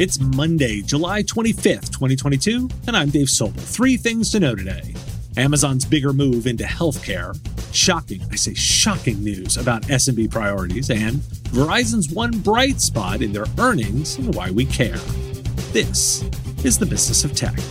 It's Monday, July 25th, 2022, and I'm Dave Sobel. Three things to know today. Amazon's bigger move into healthcare, shocking news about SMB priorities, and Verizon's one bright spot in their earnings and why we care. This is the Business of Tech.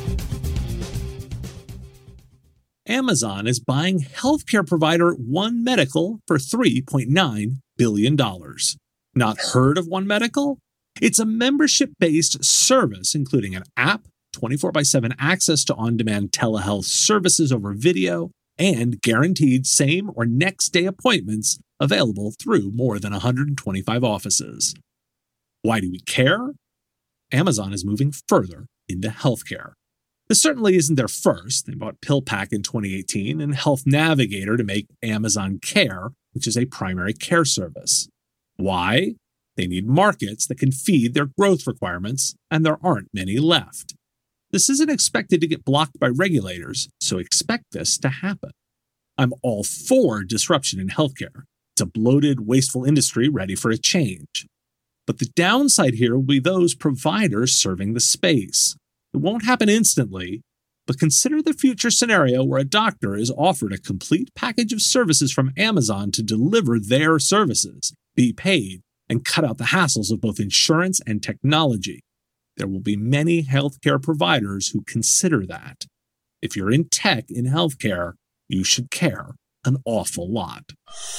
Amazon is buying healthcare provider One Medical for $3.9 billion. Not heard of One Medical? It's a membership-based service, including an app, 24/7 access to on-demand telehealth services over video, and guaranteed same or next-day appointments available through more than 125 offices. Why do we care? Amazon is moving further into healthcare. This certainly isn't their first. They bought PillPack in 2018 and Health Navigator to make Amazon Care, which is a primary care service. Why? They need markets that can feed their growth requirements, and there aren't many left. This isn't expected to get blocked by regulators, so expect this to happen. I'm all for disruption in healthcare. It's a bloated, wasteful industry ready for a change. But the downside here will be those providers serving the space. It won't happen instantly, but consider the future scenario where a doctor is offered a complete package of services from Amazon to deliver their services, be paid, and cut out the hassles of both insurance and technology. There will be many healthcare providers who consider that. If you're in tech in healthcare, you should care an awful lot.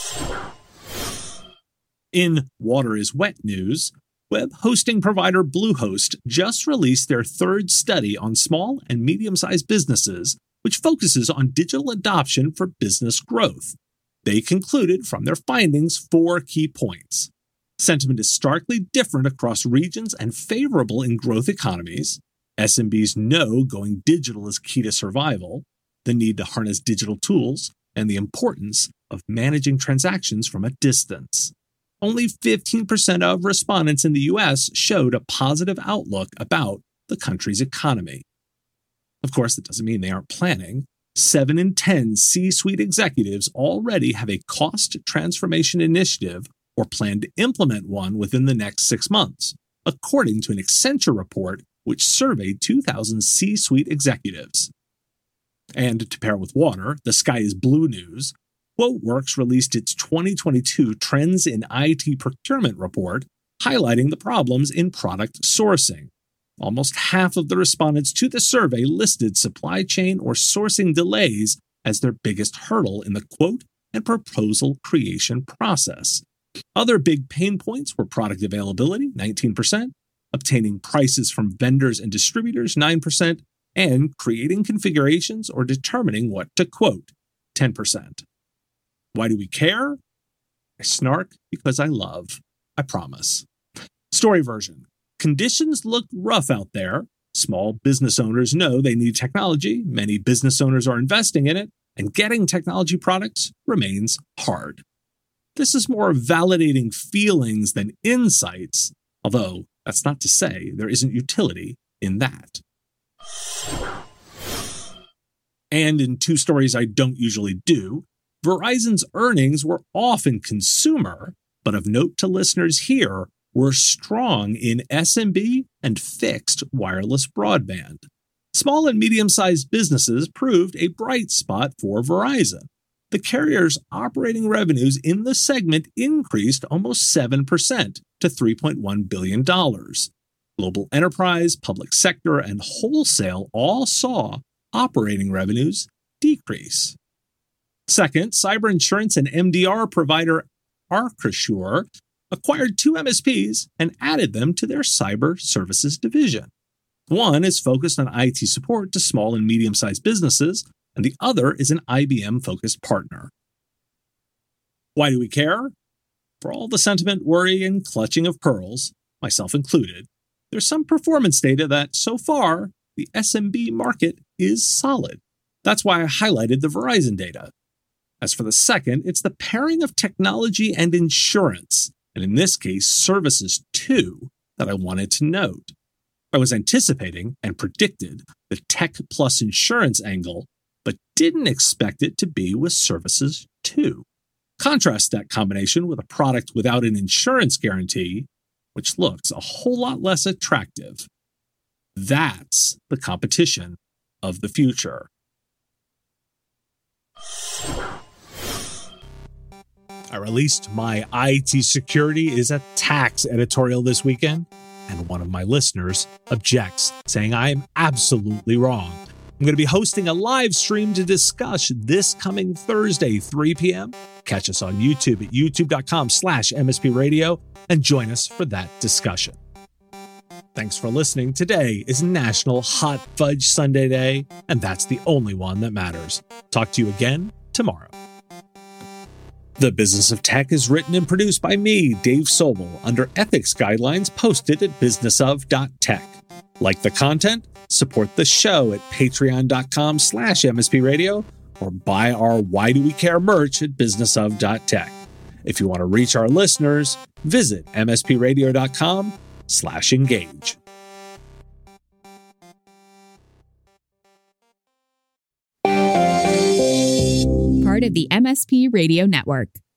In Water is Wet news, web hosting provider Bluehost just released their third study on small and medium-sized businesses, which focuses on digital adoption for business growth. They concluded from their findings 4 key points. Sentiment is starkly different across regions and favorable in growth economies. SMBs know going digital is key to survival, the need to harness digital tools, and the importance of managing transactions from a distance. Only 15% of respondents in the U.S. showed a positive outlook about the country's economy. Of course, that doesn't mean they aren't planning. 7 in 10 C-suite executives already have a cost transformation initiative or plan to implement one within the next 6 months, according to an Accenture report which surveyed 2,000 C-suite executives. And to pair with water, the sky is blue news. QuoteWorks released its 2022 Trends in IT Procurement report, highlighting the problems in product sourcing. Almost half of the respondents to the survey listed supply chain or sourcing delays as their biggest hurdle in the quote and proposal creation process. Other big pain points were product availability, 19%, obtaining prices from vendors and distributors, 9%, and creating configurations or determining what to quote, 10%. Why do we care? I snark because I love. I promise. Story version. Conditions look rough out there. Small business owners know they need technology. Many business owners are investing in it, and getting technology products remains hard. This is more validating feelings than insights, although that's not to say there isn't utility in that. And in 2 stories I don't usually do, Verizon's earnings were off in consumer, but of note to listeners here, were strong in SMB and fixed wireless broadband. Small and medium-sized businesses proved a bright spot for Verizon. The carrier's operating revenues in the segment increased almost 7% to $3.1 billion. Global enterprise, public sector, and wholesale all saw operating revenues decrease. Second, cyber insurance and MDR provider Arcasure acquired 2 MSPs and added them to their cyber services division. One is focused on IT support to small and medium-sized businesses, and the other is an IBM-focused partner. Why do we care? For all the sentiment, worry, and clutching of pearls, myself included, there's some performance data that, so far, the SMB market is solid. That's why I highlighted the Verizon data. As for the second, it's the pairing of technology and insurance, and in this case, services too, that I wanted to note. I was anticipating and predicted the tech plus insurance angle, but didn't expect it to be with services too. Contrast that combination with a product without an insurance guarantee, which looks a whole lot less attractive. That's the competition of the future. I released my IT security is a tax editorial this weekend, and one of my listeners objects, saying I am absolutely wrong. I'm going to be hosting a live stream to discuss this coming Thursday, 3 p.m. Catch us on YouTube at youtube.com/MSP Radio and join us for that discussion. Thanks for listening. Today is National Hot Fudge Sundae Day, and that's the only one that matters. Talk to you again tomorrow. The Business of Tech is written and produced by me, Dave Sobel, under ethics guidelines posted at businessof.tech. Like the content? Support the show at patreon.com/MSP Radio or buy our Why Do We Care merch at businessof.tech. If you want to reach our listeners, visit mspradio.com/engage. Part of the MSP Radio Network.